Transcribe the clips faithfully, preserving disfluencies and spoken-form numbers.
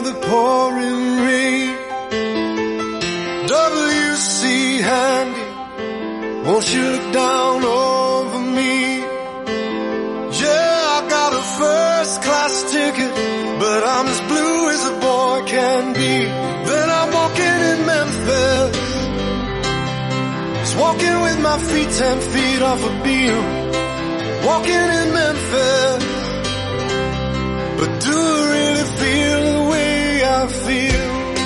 of the pouring rain. W C Handy, won't you look down over me? Yeah, I got a first class ticket, but I'm as blue as a boy can be. Then I'm walking in Memphis, just walking with my feet ten feet off a beam. Walking in Memphis, but do I really feel the way I feel?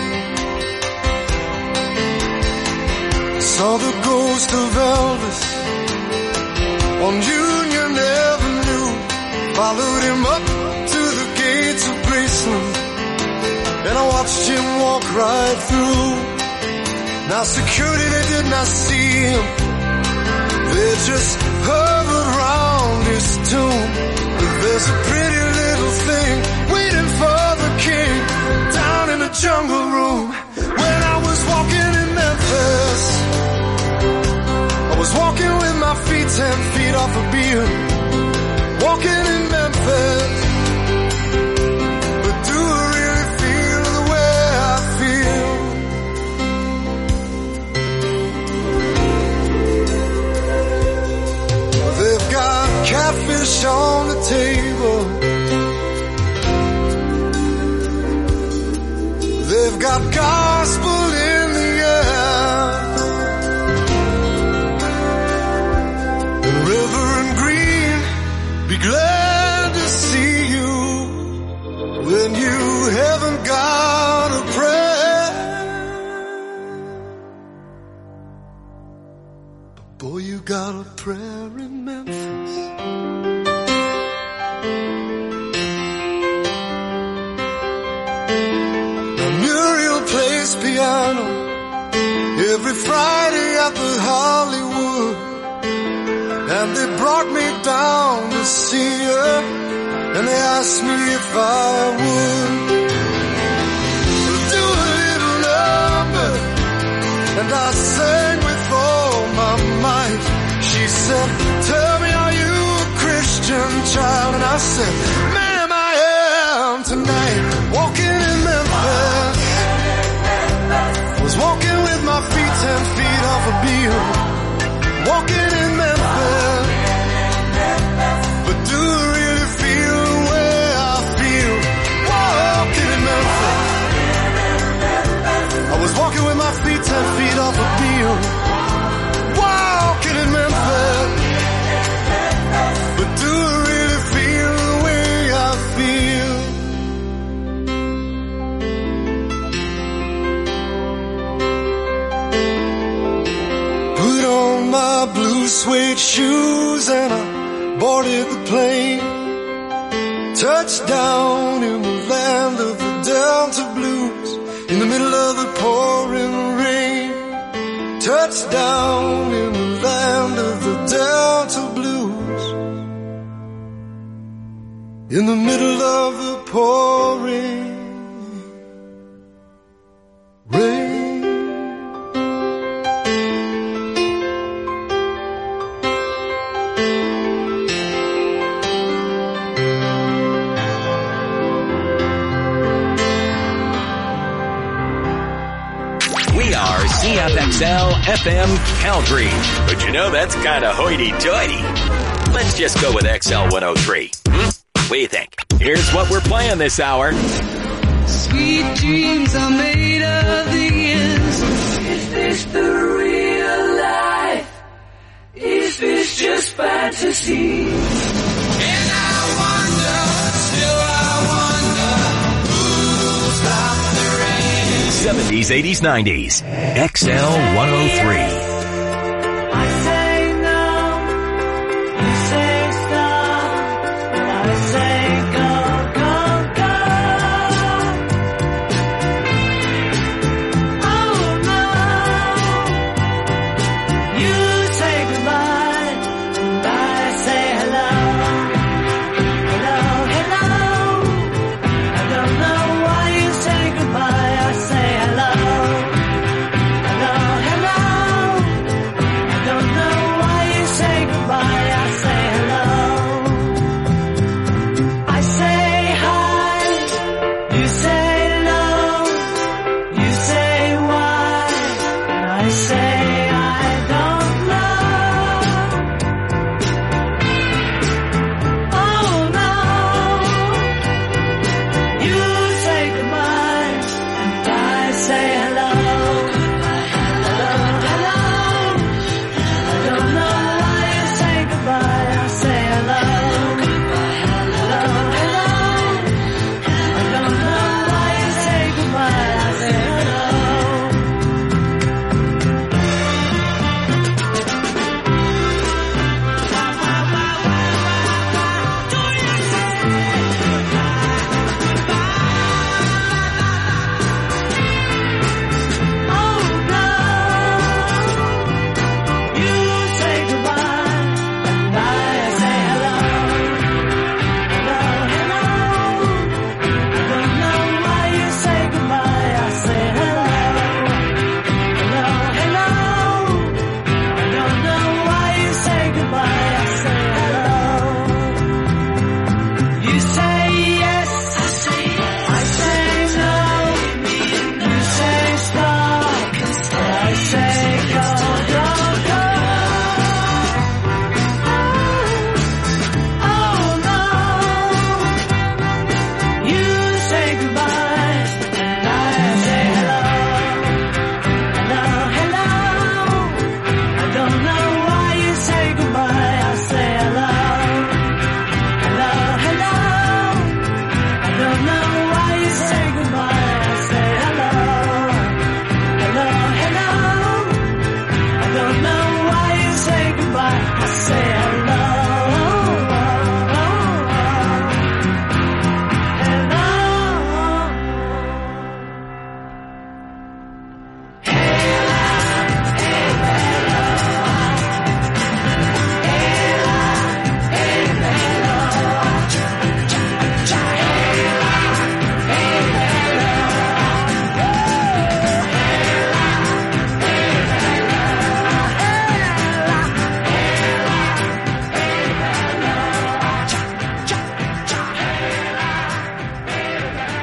Saw the ghost of Elvis on Union Avenue, followed him up to the gates of Graceland, and I watched him walk right through. Now security, they did not see him, they just hovered round his tomb. But there's a pretty little thing waiting for the king down in the jungle room. When I was walking in Memphis, I was walking with my feet ten feet off a beam. Walking in Memphis, but do I really feel the way I feel? They've got catfish on the table, they've got gospel in the air, and Reverend Green, be glad to see you when you haven't got a prayer. But boy, you got a prayer in Memphis. Now Muriel plays piano every Friday at the Hollywood, and they brought me down to see her, and they asked me if I would do a little number, and I sang with all my might. She said, tell me, are you a Christian child? And I said, ma'am, I am tonight. Walking in Memphis, I was walking with my feet ten feet off a beam. Walking in Memphis, but do I really feel the way I feel? Walking in Memphis, I was walking with my feet ten feet off a beam. Walking in Memphis, but do I really feel the way I feel? Put on my blue suede shoes and I boarded the plane. Touchdown in the land of the Delta Blues, in the middle of the pouring rain. Touchdown in the land of the Delta Blues, in the middle of the pouring rain. C F X L F M Calgary. But you know, that's kind of hoity-toity. Let's just go with X L one oh three. Hmm? What do you think? Here's what we're playing this hour. Sweet dreams are made of these. Is this the real life? Is this just fantasy? And I wonder, still I wonder, who'll stop the rain? seventies, eighties, nineties. X L one oh three. I say no, you say stop, and I say go, go, go. Oh no, you say goodbye, and I say hello, hello, hello. I don't know why you say goodbye, I say hello, hello, hello.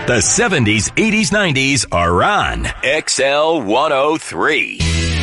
The seventies, eighties, nineties are on X L one oh three.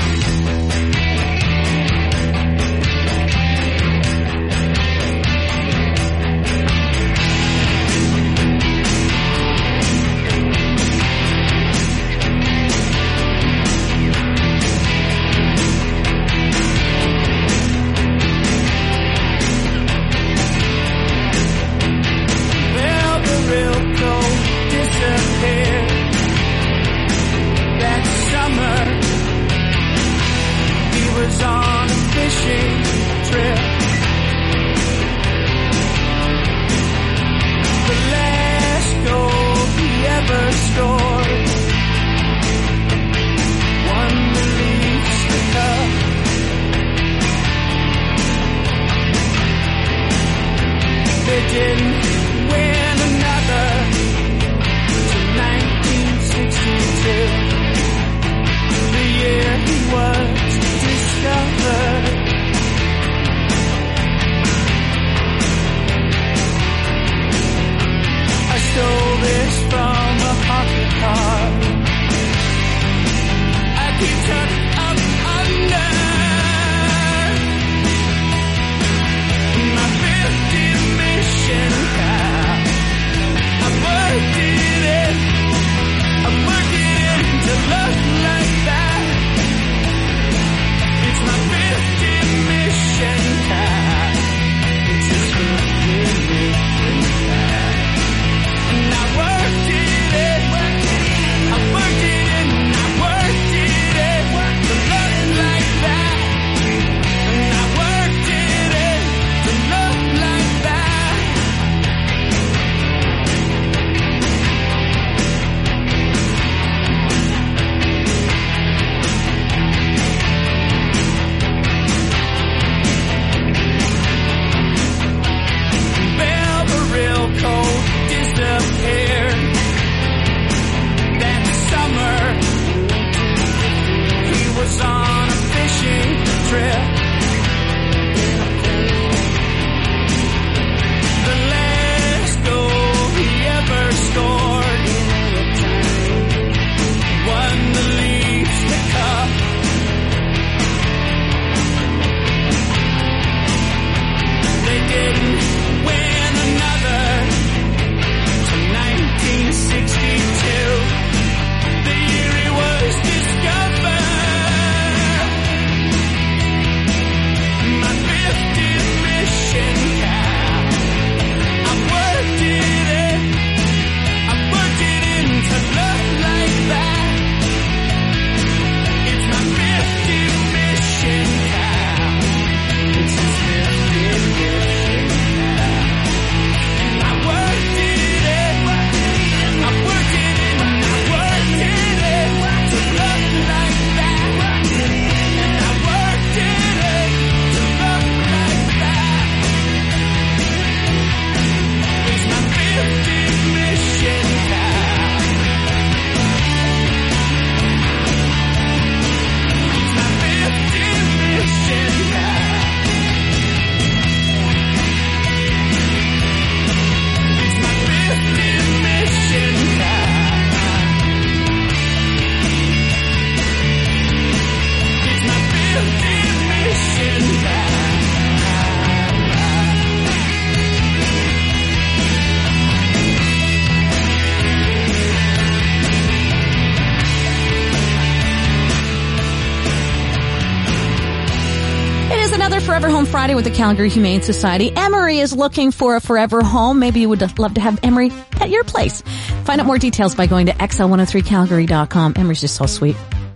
Forever Home Friday with the Calgary Humane Society. Emery is looking for a forever home. Maybe you would love to have Emery at your place. Find out more details by going to X L one oh three Calgary dot com. Emery's just so sweet.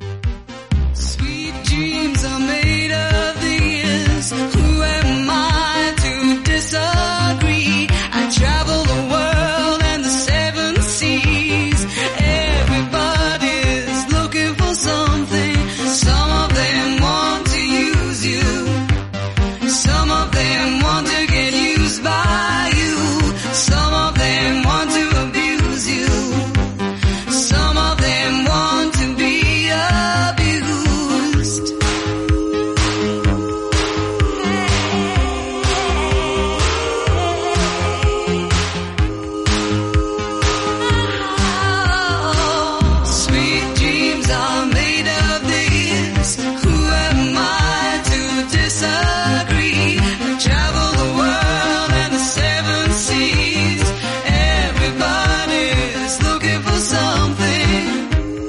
Sweet dreams are made of these. Who am I to disagree? I travel the world and the seven seas. Everybody's looking for something. Some of them want to use you. Some of them want to get used by you. Some of them want to abuse you. Some of them want to be a Everybody's looking for something.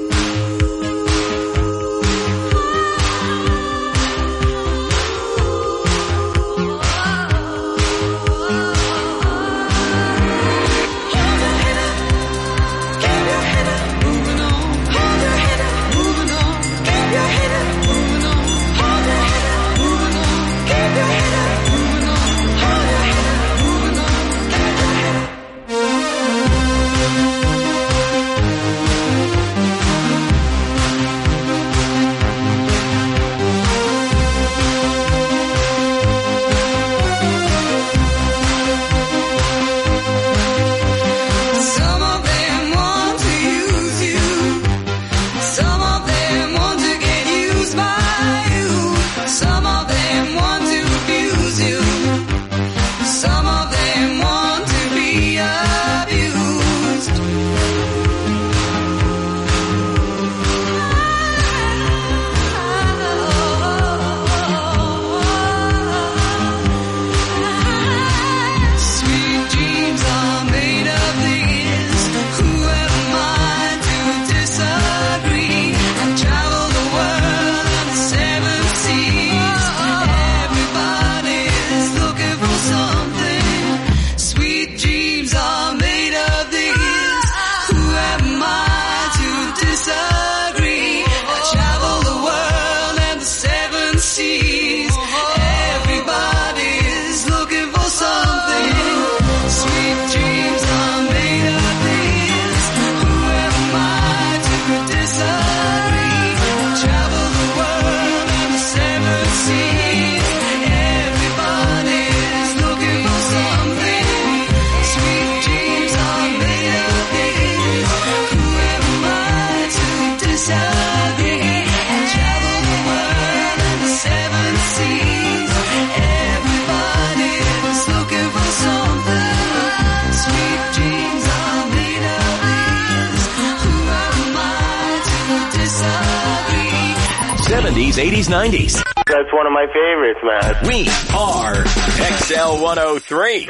seventies, eighties, nineties. That's one of my favorites, man. We are X L one oh three.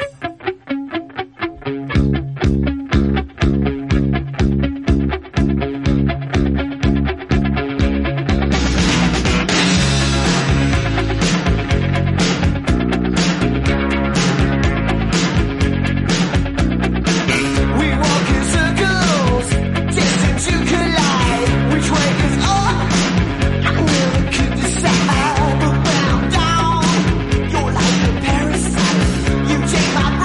Take my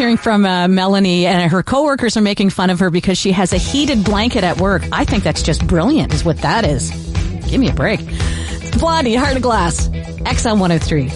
hearing from uh, Melanie, and her coworkers are making fun of her because she has a heated blanket at work. I think that's just brilliant, is what that is. Give me a break. Blondie, Heart of Glass, X L one oh three.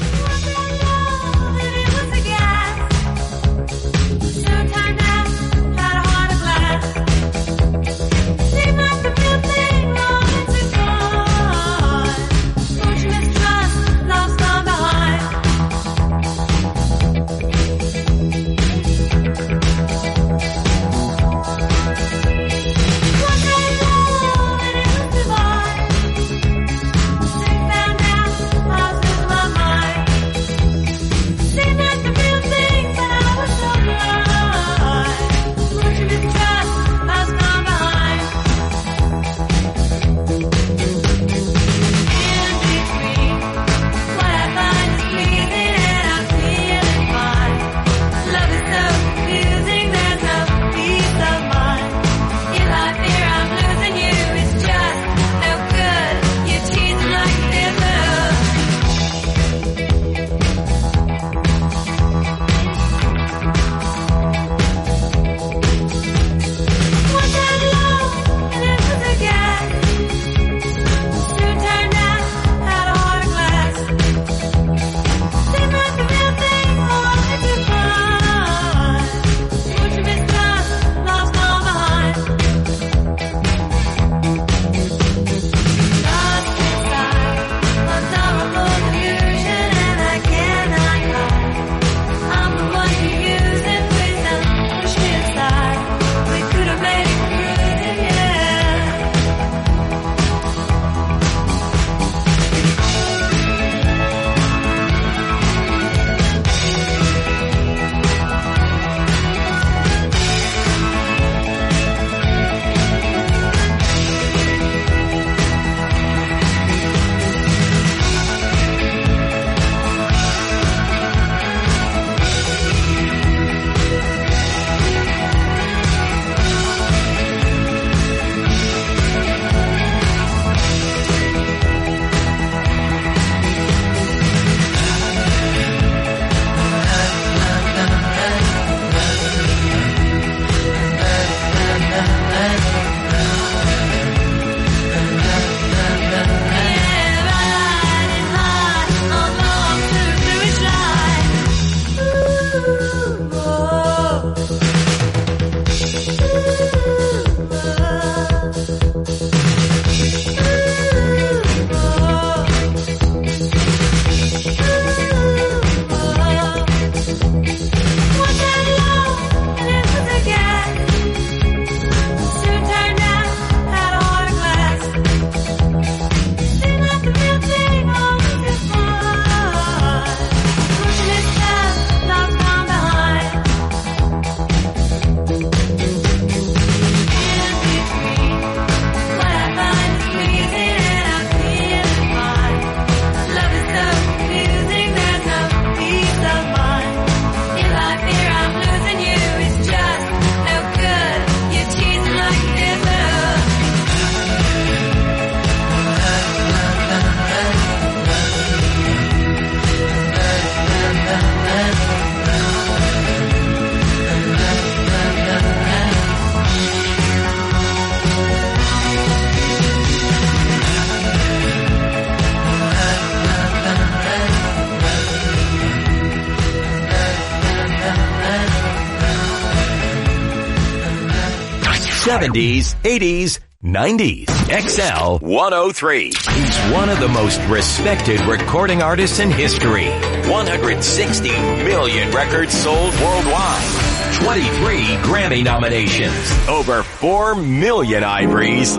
seventies, eighties, nineties. X L one oh three. He's one of the most respected recording artists in history. one hundred sixty million records sold worldwide. twenty-three Grammy nominations. Over four million ivories.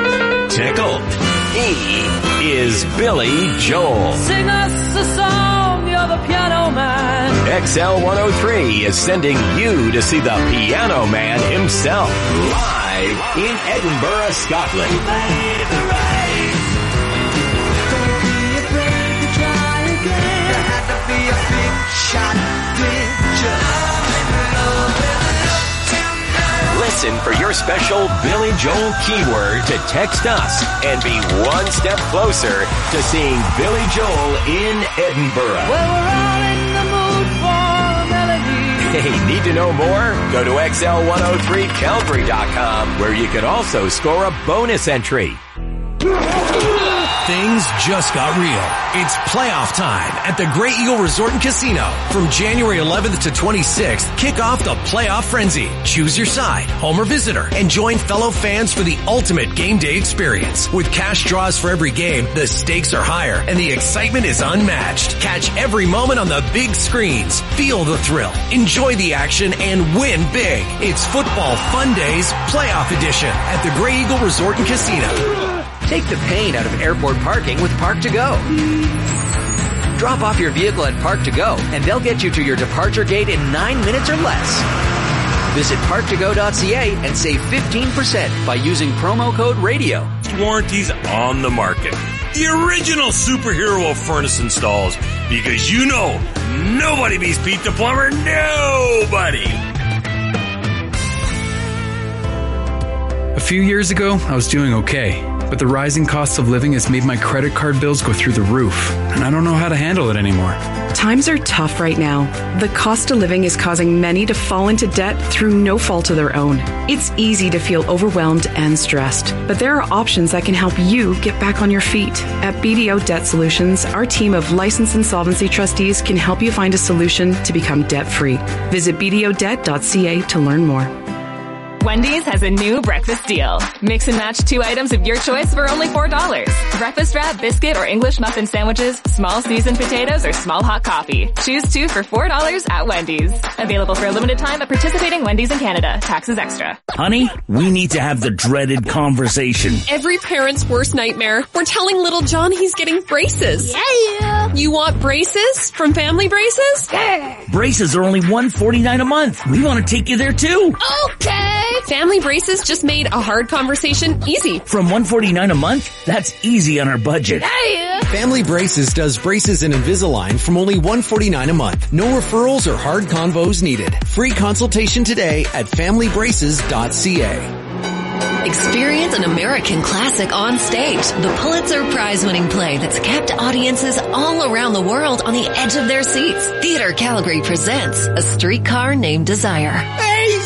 Tickled. He is Billy Joel. Sing us a song, you're the piano man. X L one oh three is sending you to see the Piano Man himself live in Edinburgh, Scotland. Don't be afraid to try again. There had to be a big shot picture. Listen for your special Billy Joel keyword to text us and be one step closer to seeing Billy Joel in Edinburgh. Well, we're all in the mood for a melody. Hey, need to know more? Go to X L one oh three Calgary dot com, where you can also score a bonus entry. Things just got real. It's playoff time at the Great Eagle Resort and Casino. From January eleventh to twenty-sixth, kick off the playoff frenzy. Choose your side, home or visitor, and join fellow fans for the ultimate game day experience. With cash draws for every game, the stakes are higher and the excitement is unmatched. Catch every moment on the big screens. Feel the thrill, enjoy the action, and win big. It's Football Fun Days Playoff Edition at the Great Eagle Resort and Casino. Take the pain out of airport parking with Park to Go. Drop off your vehicle at Park to Go, and they'll get you to your departure gate in nine minutes or less. Visit park to go dot c a and save fifteen percent by using promo code RADIO. Warranties on the market. The original superhero of furnace installs. Because you know, nobody beats Pete the Plumber. Nobody. A few years ago, I was doing okay, but the rising cost of living has made my credit card bills go through the roof, and I don't know how to handle it anymore. Times are tough right now. The cost of living is causing many to fall into debt through no fault of their own. It's easy to feel overwhelmed and stressed, but there are options that can help you get back on your feet. At B D O Debt Solutions, our team of licensed insolvency trustees can help you find a solution to become debt-free. Visit b d o debt dot c a to learn more. Wendy's has a new breakfast deal. Mix and match two items of your choice for only four dollars. Breakfast wrap, biscuit, or English muffin sandwiches, small seasoned potatoes, or small hot coffee. Choose two for four dollars at Wendy's. Available for a limited time at participating Wendy's in Canada. Taxes extra. Honey, we need to have the dreaded conversation. Every parent's worst nightmare. We're telling little John he's getting braces. Yeah. You want braces from Family Braces? Yeah. Braces are only one forty-nine a month. We want to take you there too. Okay. Family Braces just made a hard conversation easy. From one forty-nine a month? That's easy on our budget. Yeah. Family Braces does braces and Invisalign from only one forty-nine a month. No referrals or hard convos needed. Free consultation today at family braces dot c a. Experience an American classic on stage. The Pulitzer Prize-winning play that's kept audiences all around the world on the edge of their seats. Theater Calgary presents A Streetcar Named Desire. Hey,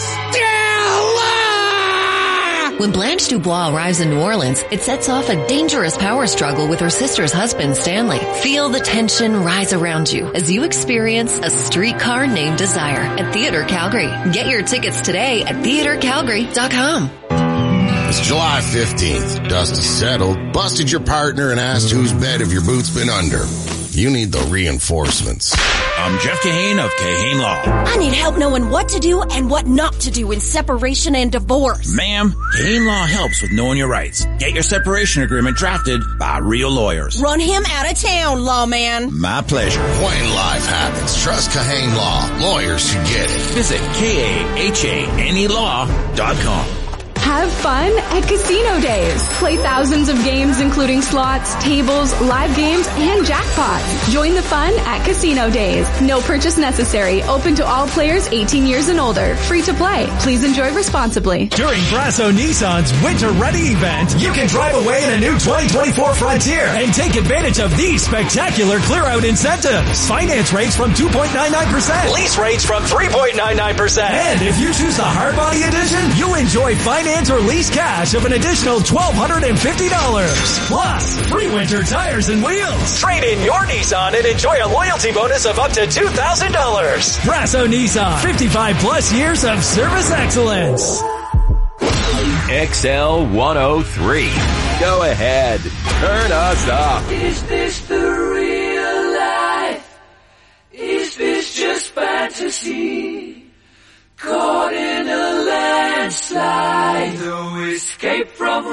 Stella! When Blanche Dubois arrives in New Orleans, it sets off a dangerous power struggle with her sister's husband, Stanley. Feel the tension rise around you as you experience A Streetcar Named Desire at Theater Calgary. Get your tickets today at theater calgary dot com. It's July fifteenth. Dust is settled, busted your partner, and asked whose bed have your boots been under. You need the reinforcements. I'm Jeff Kahane of Kahane Law. I need help knowing what to do and what not to do in separation and divorce. Ma'am, Kahane Law helps with knowing your rights. Get your separation agreement drafted by real lawyers. Run him out of town, lawman. My pleasure. When life happens, trust Kahane Law. Lawyers who get it. Visit K A H A N E law dot com. Have fun at Casino Days. Play thousands of games including slots, tables, live games, and jackpots. Join the fun at Casino Days. No purchase necessary. Open to all players eighteen years and older. Free to play. Please enjoy responsibly. During Brasso Nissan's Winter Ready event, you can drive away in a new twenty twenty-four Frontier and take advantage of these spectacular clear-out incentives. Finance rates from two point nine nine percent. Lease rates from three point nine nine percent. And if you choose the Hardbody Edition, you enjoy finance or lease cash of an additional twelve fifty dollars. Plus, free winter tires and wheels. Trade in your Nissan and enjoy a loyalty bonus of up to two thousand dollars. Brasso Nissan, fifty-five plus years of service excellence. X L one oh three. Go ahead. Turn us up. Is this the real life? Is this just fantasy? Caught in a landslide, no escape from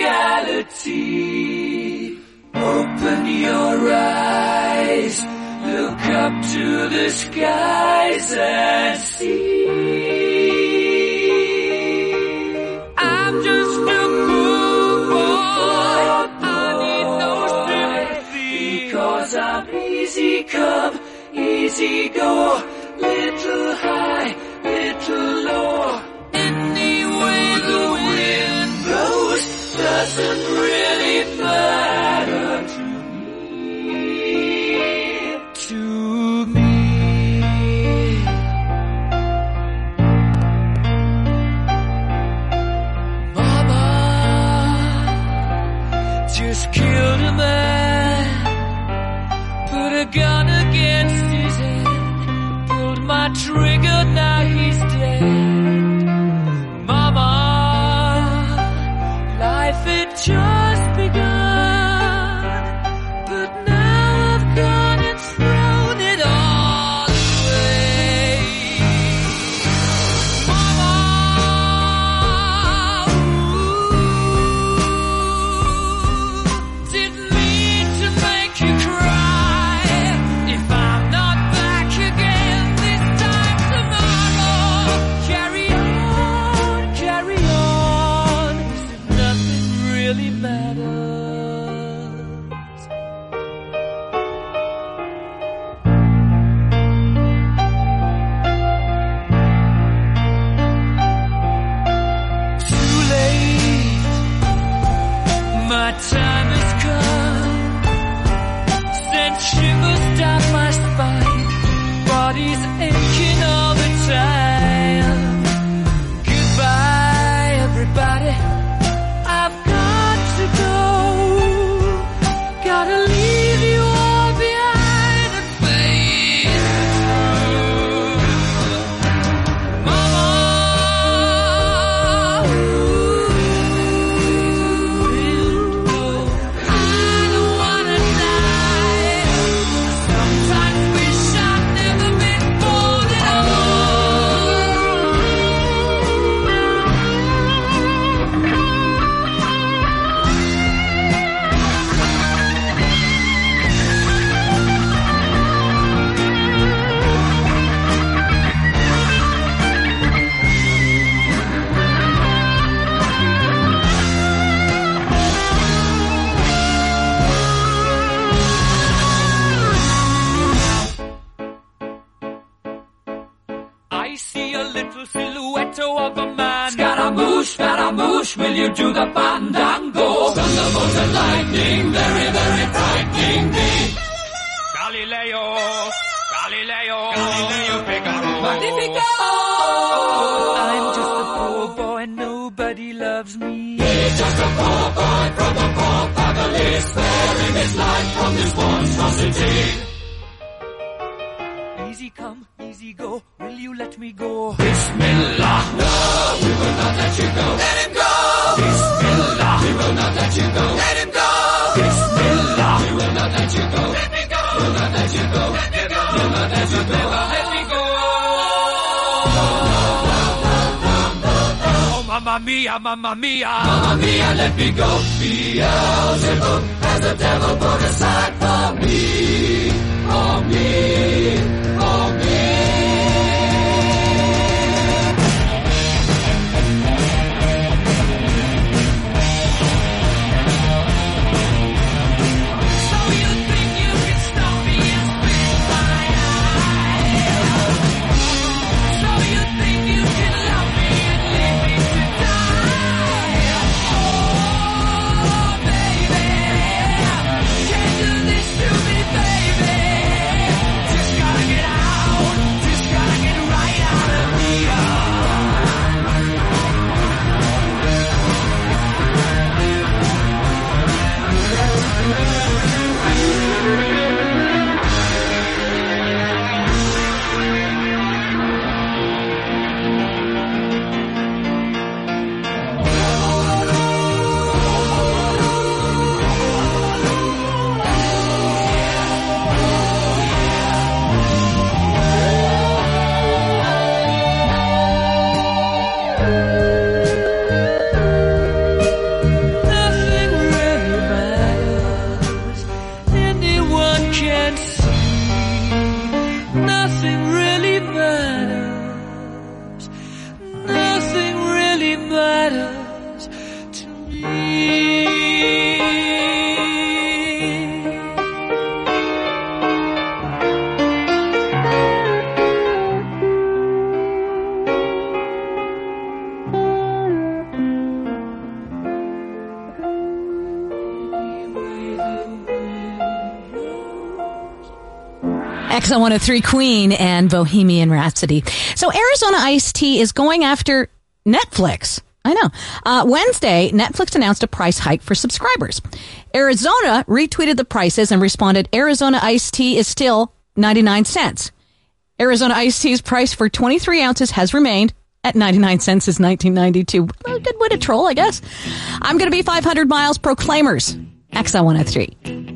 reality. Open your eyes, look up to the skies and see. I'm just a poor boy, I need no sympathy, because I'm easy come, easy go, little high, little low. Any way the wind blows doesn't really matter to me. To me. I triggered, now he's dead. Mama, life had just begun, but now I've gone and thrown it all away. Mama, ooh, didn't mean to make you cry. If I'm not back again this time tomorrow, carry on, carry on, as if nothing really matters. Too late, my time has come. Sent shivers down my spine, body's aching all the time. Goodbye, everybody, I've got to go. Gotta leave you all behind and face through. Mama, I don't wanna die. Sometimes wish I'd never been born at I see a little silhouette of a man. Scaramouche, Scaramouche, will you do the fandango? Thunderbolt and lightning, very, very frightening me. Galileo, Galileo, Galileo Figaro. Magnifico! I'm just a poor boy, nobody loves me. He's just a poor boy from a poor family, sparing his life from this monstrosity. Easy come, easy go, will you let me go? Bismillah, no, we will not let you go. Let him go! Bismillah, we will not let you go. Let him go! Bismillah, we will not let you go. Let me go! We'll not let you go. Let me go! We'll not let you go. Let me go! Oh, mamma mia, mamma mia, mamma mia, let me go. Beelzebub has a devil put aside for me, for me, for me. So you think you can stop me and spit my eye? So you think you can love me and leave me to die? Oh, baby, can't do this to me, baby. Just gotta get out, just gotta get right out of here. Nothing really matters. Anyone can see. Nothing really matters. Nothing really matters to me. X L one oh three Queen and Bohemian Rhapsody. So Arizona Iced Tea is going after Netflix. I know. Uh, Wednesday, Netflix announced a price hike for subscribers. Arizona retweeted the prices and responded, Arizona Iced Tea is still ninety-nine cents. Arizona iced tea's price for twenty-three ounces has remained at ninety-nine cents since nineteen ninety-two. A good way to troll, I guess. I'm going to be five hundred miles. Proclaimers. X L one oh three.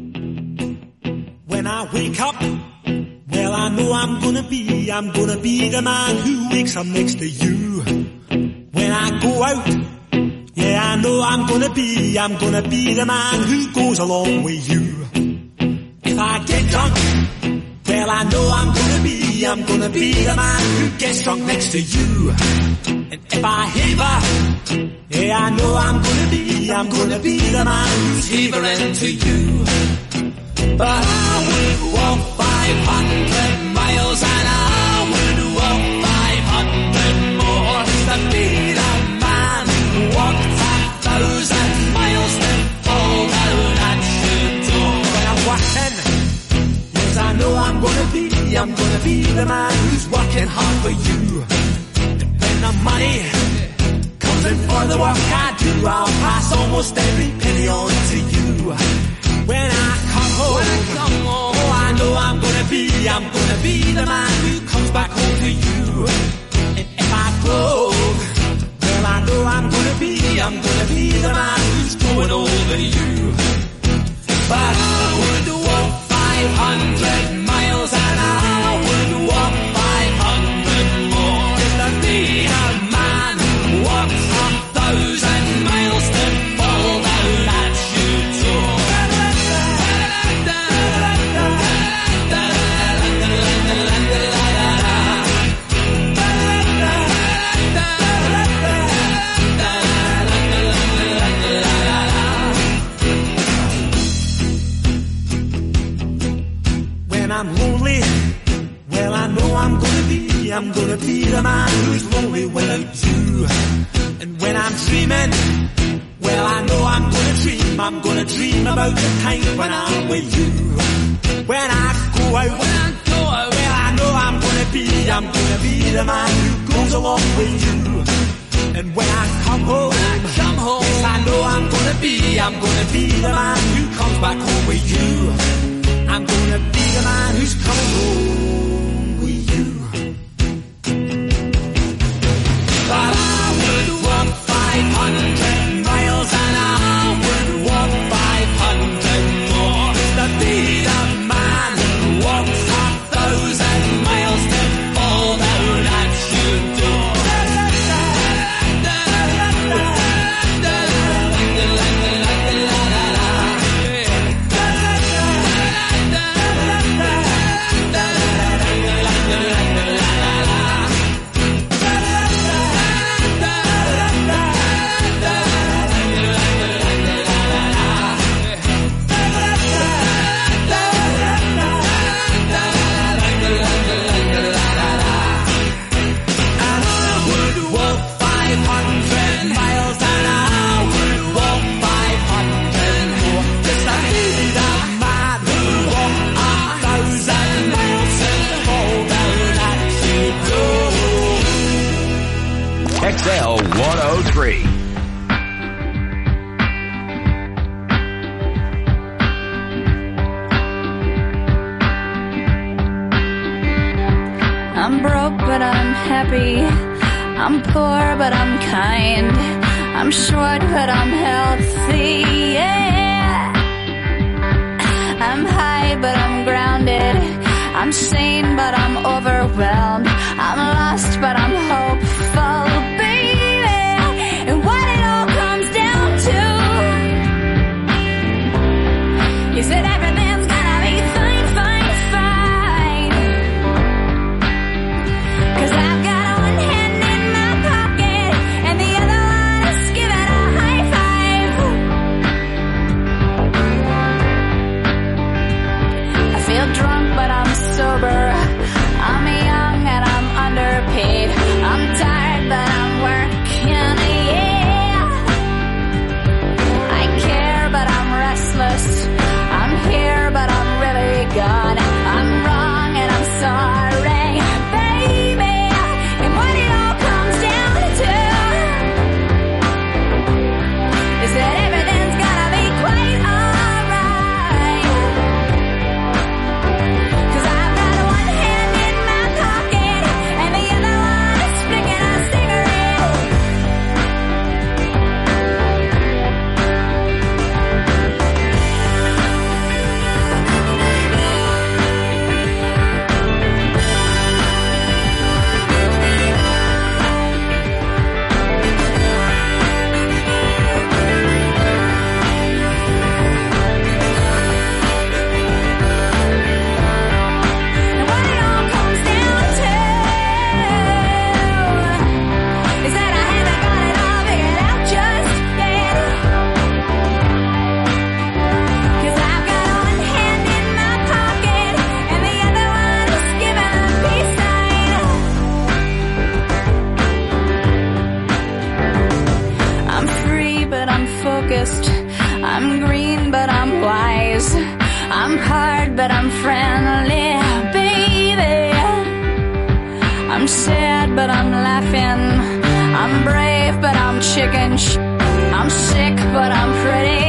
When I wake up, well, I know I'm gonna be, I'm gonna be the man who wakes up next to you. When I go out, yeah, I know I'm gonna be, I'm gonna be the man who goes along with you. If I get drunk, well, I know I'm gonna be, I'm gonna be the man who gets drunk next to you. And if I haver, yeah, I know I'm gonna be, I'm gonna be the man who's havering to you. But I would walk five hundred miles and I would walk five hundred more to be the man who walked a thousand miles to fall down at your door. When I'm walking, yes, I know I'm gonna be, I'm gonna be the man who's working hard for you. And when the money comes in for the work I do, I'll pass almost every penny on to you. When I come home, when I come home, oh, I know I'm gonna be, I'm gonna be the man who comes back home to you. And if I broke, well, I know I'm gonna be, I'm gonna be the man who's going over you. But I would walk five hundred miles and I would walk five hundred more just to be a man who walks a thousand miles to fall down at your door. I'm lonely, well, I know I'm gonna be, I'm gonna be the man who's lonely without you. And when I'm dreaming, well, I know I'm gonna dream, I'm gonna dream about the time when I'm with you. When I go out, when I go out, well, I know I'm gonna be, I'm gonna be the man who goes along with you. And when I come home, when I come home, yes, I know I'm gonna be, I'm gonna be the man who comes back home with you. I'm gonna be the man who's coming home with you. But I would walk five hundred miles and I would walk five hundred more to be the man who walks a thousand miles to fall down at your door. X L one oh three. I'm broke, but I'm happy. I'm poor, but I'm kind. I'm short, but I'm healthy. Yeah. I'm high, but I'm grounded. I'm sane, but I'm overwhelmed. I'm lost, but I'm hopeful, baby. And what it all comes down to is that everything's gonna be fine, fine, fine. 'Cause I've got one hand in my pocket and the other one is giving a high five. I feel drunk, but I'm sober. I'm young and forest. I'm green, but I'm wise. I'm hard, but I'm friendly, baby. I'm sad, but I'm laughing. I'm brave, but I'm chicken. Sh- I'm sick, but I'm pretty.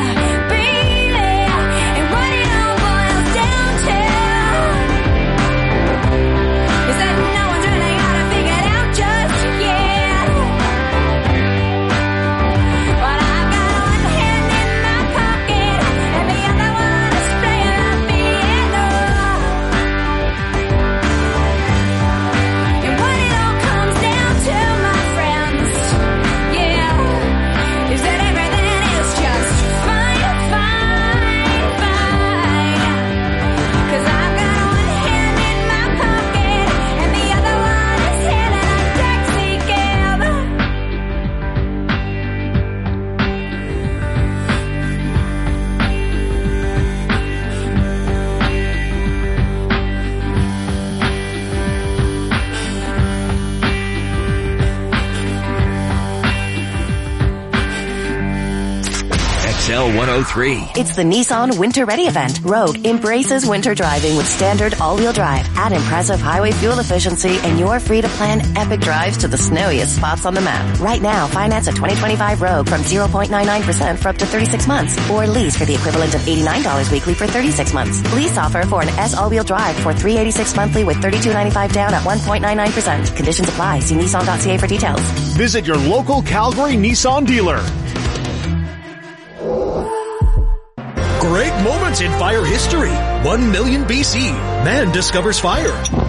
X L one oh three. It's the Nissan Winter Ready event. Rogue embraces winter driving with standard all-wheel drive. Add impressive highway fuel efficiency and you're free to plan epic drives to the snowiest spots on the map. Right now, finance a twenty twenty-five Rogue from zero point nine nine percent for up to thirty-six months or lease for the equivalent of eighty-nine dollars weekly for thirty-six months. Lease offer for an S all-wheel drive for three hundred eighty-six monthly with thirty-two ninety-five down at one point nine nine percent. Conditions apply. See Nissan dot C A for details. Visit your local Calgary Nissan dealer. Great moments in fire history. One million B C. Man discovers fire.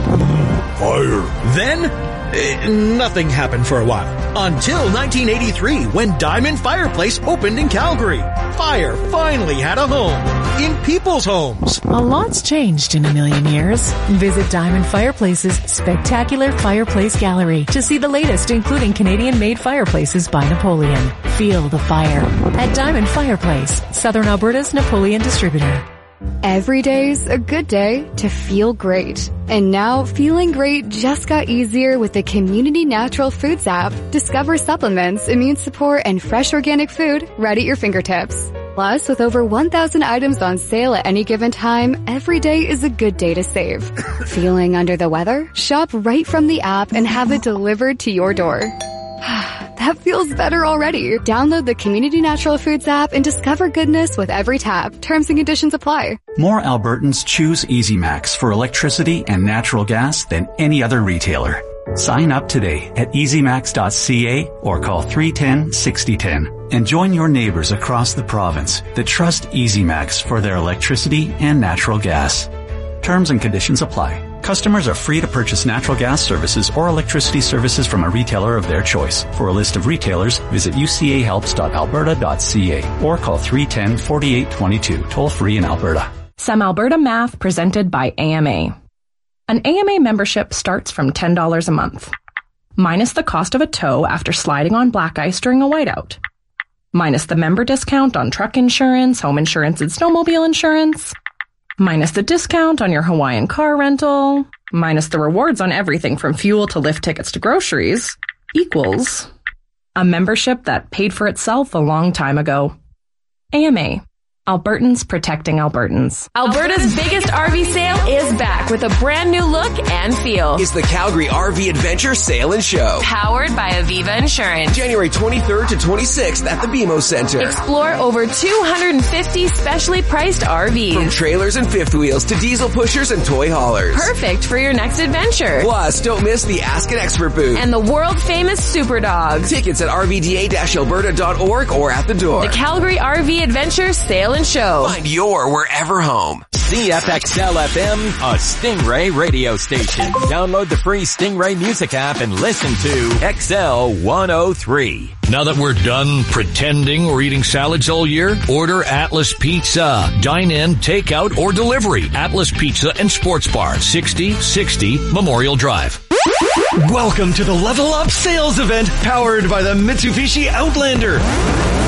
Fire. Then, eh, nothing happened for a while. Until nineteen eighty-three, when Diamond Fireplace opened in Calgary. Fire finally had a home. In people's homes. A lot's changed in a million years. Visit Diamond Fireplace's spectacular fireplace gallery to see the latest, including Canadian-made fireplaces by Napoleon. Feel the fire at Diamond Fireplace, Southern Alberta's Napoleon distributor. Every day's a good day to feel great. And now feeling great just got easier with the Community Natural Foods app. Discover supplements, immune support, and fresh organic food right at your fingertips. Plus, with over one thousand items on sale at any given time, every day is a good day to save. Feeling under the weather? Shop right from the app and have it delivered to your door. That feels better already. Download the Community Natural Foods app and discover goodness with every tap. Terms and conditions apply. More Albertans choose EasyMax for electricity and natural gas than any other retailer. Sign up today at easy max dot c a or call three one zero, six zero one zero and join your neighbors across the province that trust EasyMax for their electricity and natural gas. Terms and conditions apply. Customers are free to purchase natural gas services or electricity services from a retailer of their choice. For a list of retailers, visit u c a helps dot alberta dot c a or call three one zero, four eight two two, toll free in Alberta. Some Alberta Math presented by A M A. An A M A membership starts from ten dollars a month, minus the cost of a tow after sliding on black ice during a whiteout, minus the member discount on truck insurance, home insurance, and snowmobile insurance, minus the discount on your Hawaiian car rental, minus the rewards on everything from fuel to lift tickets to groceries, equals a membership that paid for itself a long time ago. A M A. Albertans protecting Albertans. Alberta's biggest R V sale is back with a brand new look and feel. It's the Calgary R V Adventure Sale and Show. Powered by Aviva Insurance. January twenty-third to twenty-sixth at the B M O Center. Explore over two hundred fifty specially priced R Vs. From trailers and fifth wheels to diesel pushers and toy haulers. Perfect for your next adventure. Plus, don't miss the Ask an Expert booth. And the world famous Super Dogs. Tickets at r v d a dash alberta dot org or at the door. The Calgary R V Adventure Sale and Show. Find your wherever home. C F X L F M, a Stingray radio station. Download the free Stingray music app and listen to X L one oh three. Now that we're done pretending we're eating salads all year, order Atlas Pizza. Dine in, take out, or delivery. Atlas Pizza and Sports Bar, sixty sixty Memorial Drive. Welcome to the Level Up Sales Event powered by the Mitsubishi Outlander.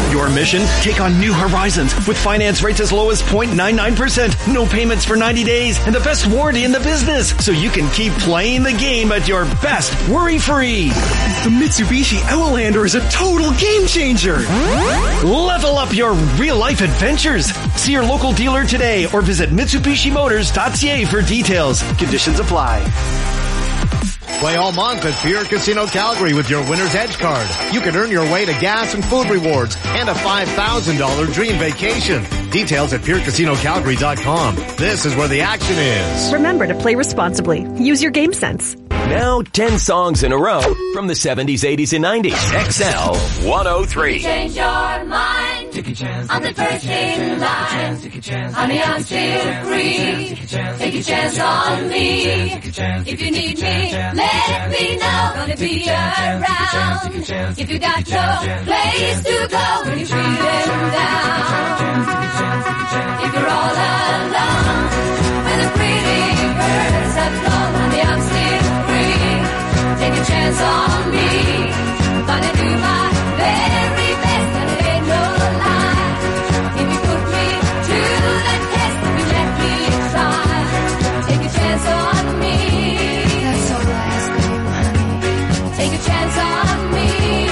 Your mission? Take on new horizons with finance rates as low as zero point nine nine percent, no payments for ninety days, and the best warranty in the business, so you can keep playing the game at your best, worry-free. The Mitsubishi Outlander is a total game changer. Level up your real-life adventures. See your local dealer today or visit Mitsubishi Motors dot C A for details. Conditions apply. Play all month at Pure Casino Calgary with your Winner's Edge card. You can earn your way to gas and food rewards and a five thousand dollars dream vacation. Details at Pure Casino Calgary dot com. This is where the action is. Remember to play responsibly. Use your game sense. Now, ten songs in a row from the seventies, eighties, and nineties. X L one oh three. Change your mind. Take a chance. I'm the first in line. Take a chance. Honey, I'm still free. Take a chance on me. If you need me, let me know. Gonna be around. If you got no place to go when you're feeling down. If you're all alone, when the pretty birds have flown, honey, I'm still free. Take a chance on me. Gonna do my very best, and it ain't no lie. If you put me to the test, if you let me try, take a chance on me. That's all I ask of you, honey. Take a chance on me.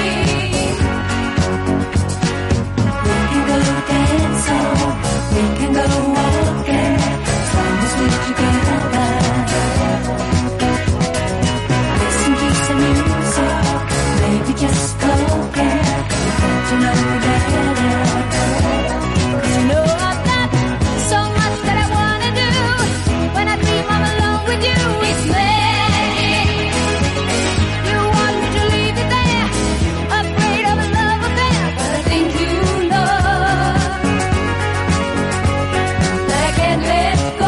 We can go dancing, we can go walking, as long as we're together. Listen to some music, maybe just go there. Get to know you better. 'Cause you know I've got so much that I wanna do. When I dream I'm alone with you, it's magic. You want me to leave it there, afraid of a love affair, but I think you know that I can't let go.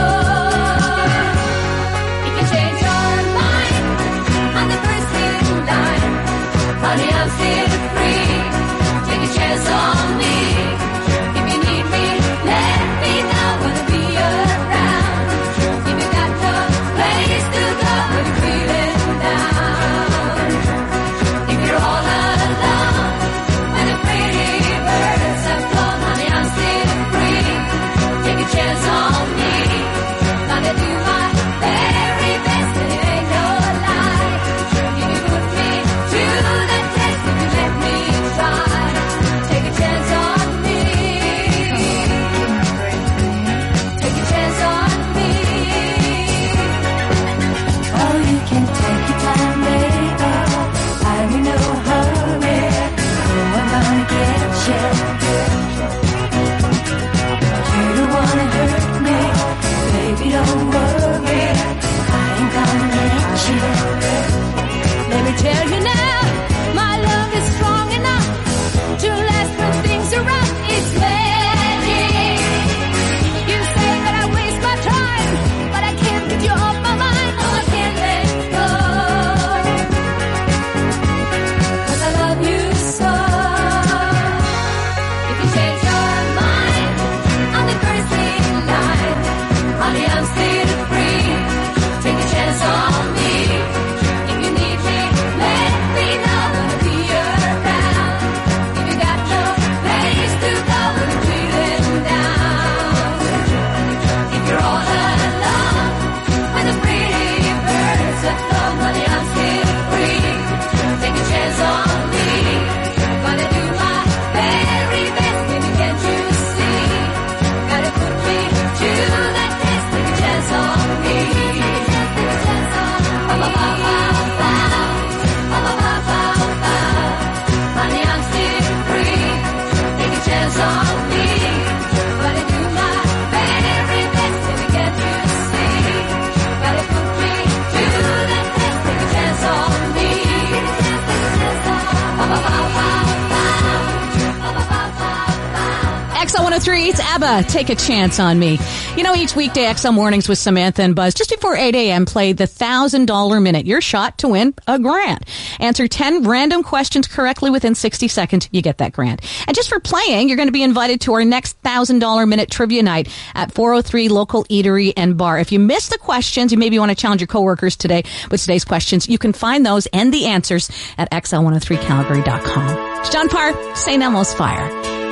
You can change your mind. I'm the first in line. Honey, I'm still free. Take a chance on me. If you need me, let me know. Wanna be around. If you got no place to go when you're feeling down. If you're all alone, when the pretty birds have flown, honey, I'm still free. Take a chance on me. Gonna do my very best, and it ain't no lie. If you put me to the test, if you let me try, take a chance on me. Take a chance on me. Oh, you can take your time, baby. I'm in no hurry. Oh, I'm gonna get you. You don't wanna hurt me, baby, don't worry. I ain't gonna let you. Let me tell you now, my love is strong enough to last when things are rough. It's magic. You say that I waste my time, but I can't get you off my mind. Oh, I can't let go, 'cause I love you so. If you change your mind, I'm the first in line. Honey, I'm still free. Take a chance on me. If you need me, let me know. Wanna be around. If you got no place to go when you're feeling down. If you're all alone, when the pretty birds have flown, honey, I'm still free. Take a chance on me. Gonna do my very best, baby, can't you see? Gotta put me to the test. Take a chance on me. Take a chance on me. Ba, ba, ba, ba, ba. Ba, ba, ba, ba, ba. Honey, I'm still free. Take a chance on me. Gonna do my very best, baby, can't you see? Gotta put me to the test. Take a chance on me. Ba, ba, ba, ba, ba. Ba, ba, ba, ba, ba. X L one oh three, it's ABBA, Take a Chance on Me. You know, each weekday X L Mornings with Samantha and Buzz, just before eight a.m., play the one thousand dollars Minute, your shot to win a grant. Answer ten random questions correctly within sixty seconds, you get that grant. And just for playing, you're going to be invited to our next one thousand dollars Minute Trivia Night at four oh three Local Eatery and Bar. If you missed the questions, you maybe want to challenge your coworkers today with today's questions, you can find those and the answers at X L one oh three Calgary dot com. It's John Parr, Saint Elmo's Fire.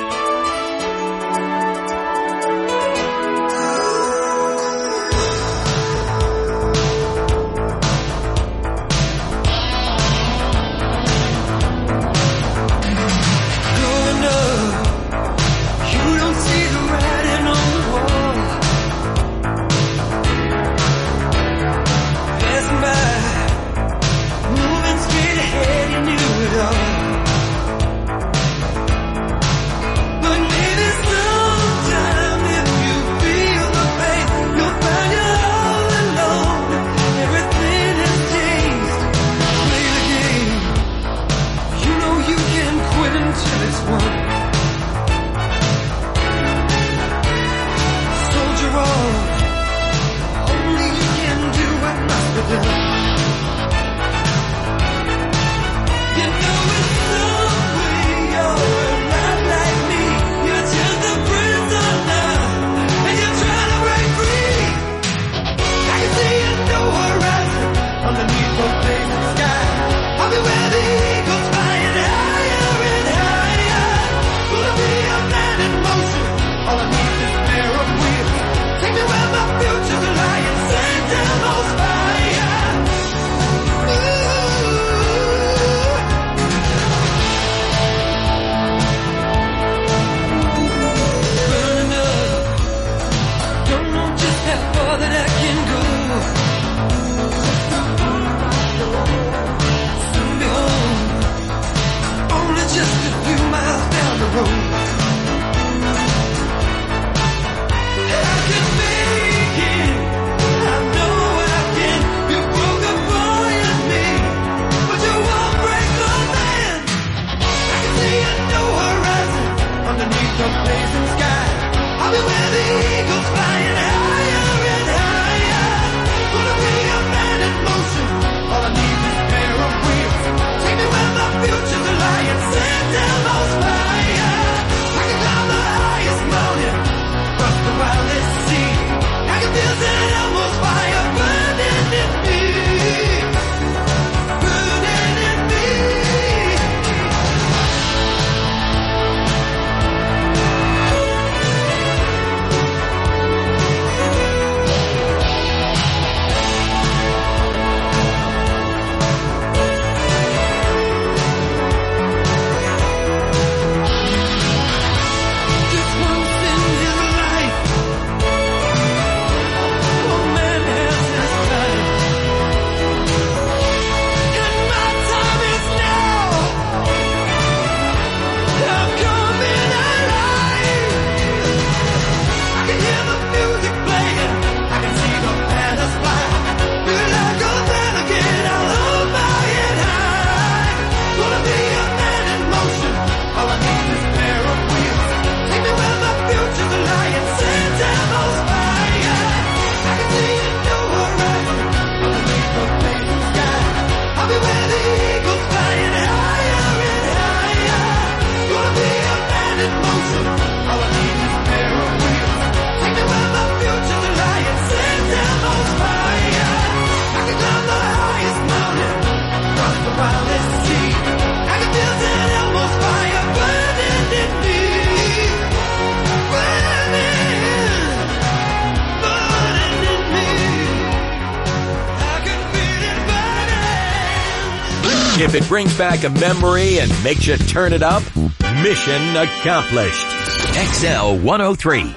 If it brings back a memory and makes you turn it up, mission accomplished. X L one oh three.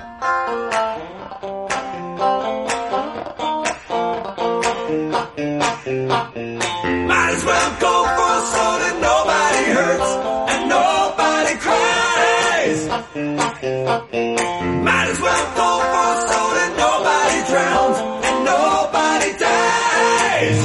Might as well go for a so that nobody hurts and nobody cries. Might as well go for a so that nobody drowns and nobody dies.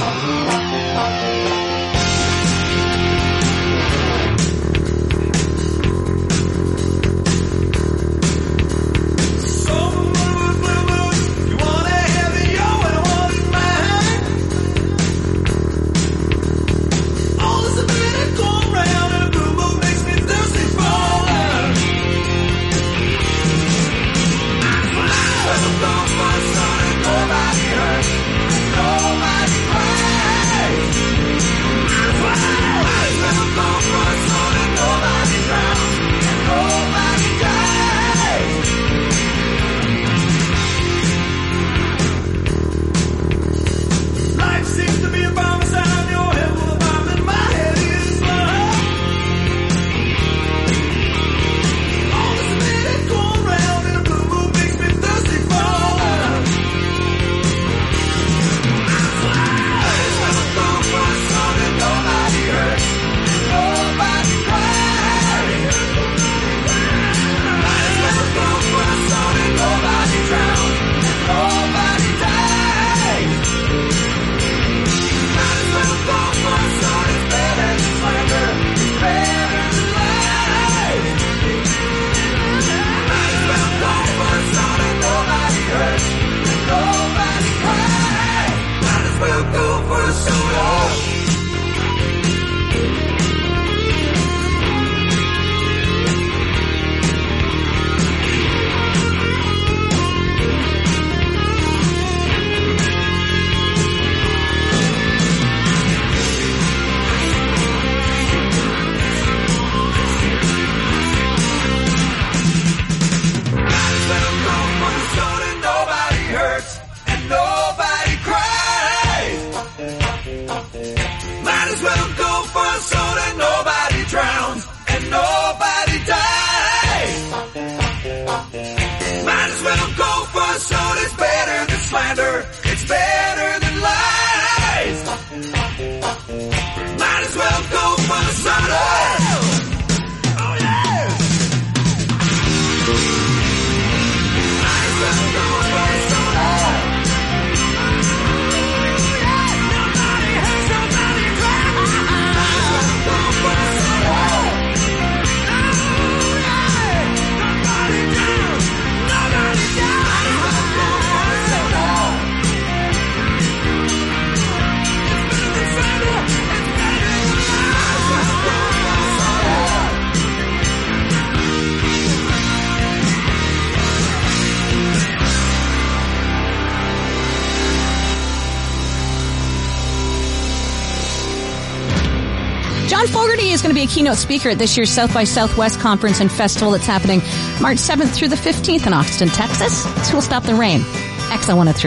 going to be a keynote speaker at this year's South by Southwest Conference and Festival that's happening March seventh through the fifteenth in Austin, Texas. So we'll stop the rain. X L one oh three.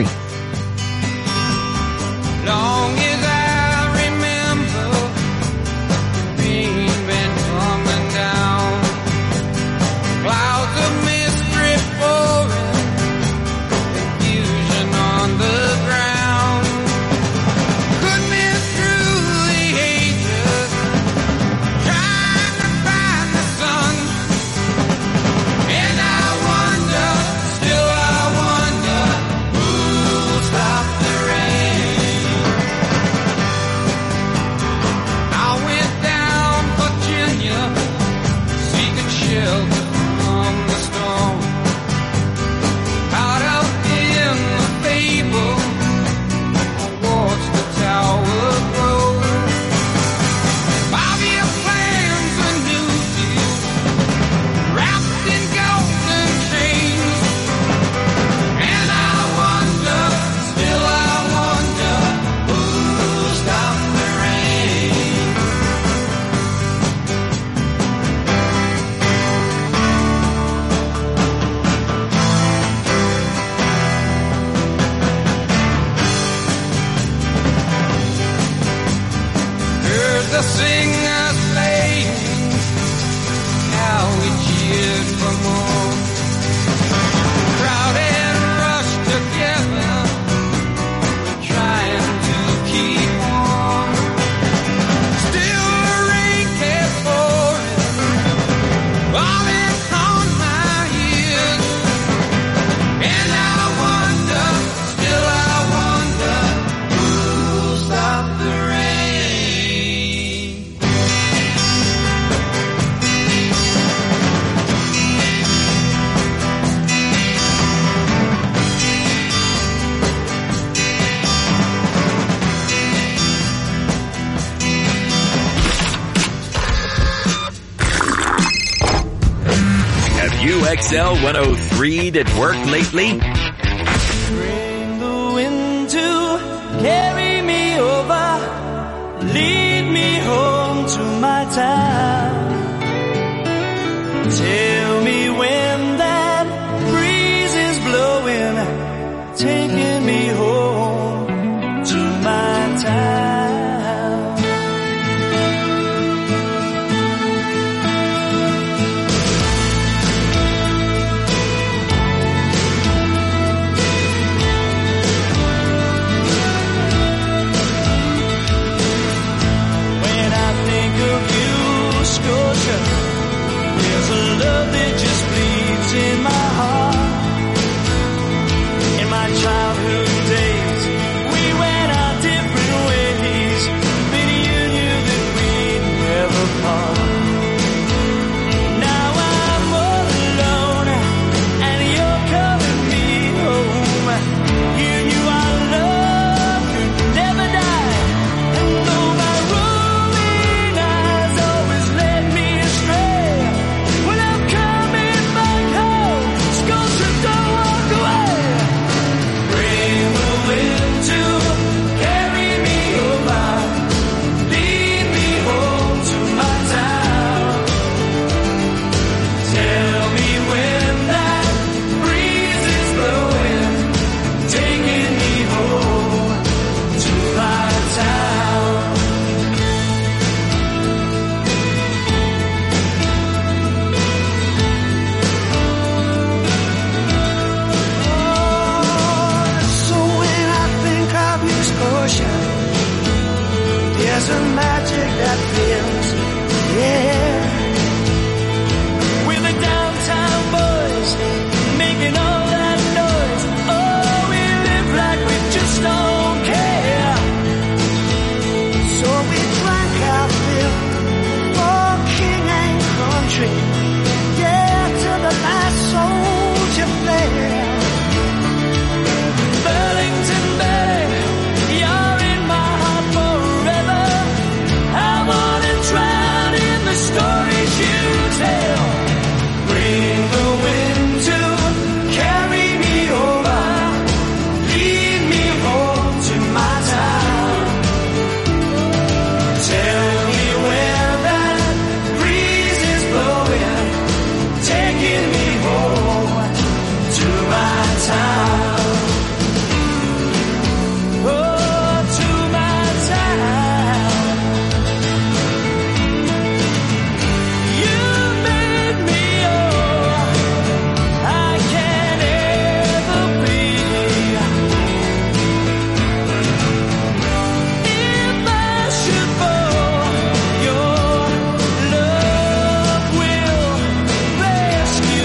Long as I remember, the rain been coming down. Clouds of mist drip pouring, confusion on the ground. Could miss through the ages, trying to find the sun. And I wonder, still I wonder, who'll stop the rain? I went down Virginia, seeking shelter from the storm. Caught up in the fable, I watched the tower grow. Five-year plans and new deals, wrapped in golden chains. And I wonder, still I wonder, who'll stop the rain? Heard the singers playing, how we cheered for more. Crowd had rushed together, trying to keep warm. Still the rain kept pouring, falling on my ears. And I wonder, still I wonder, who'll stop the rain? Have you X L one oh three'd at work lately? Bring the wind to carry me over, lead me home to my town. Tell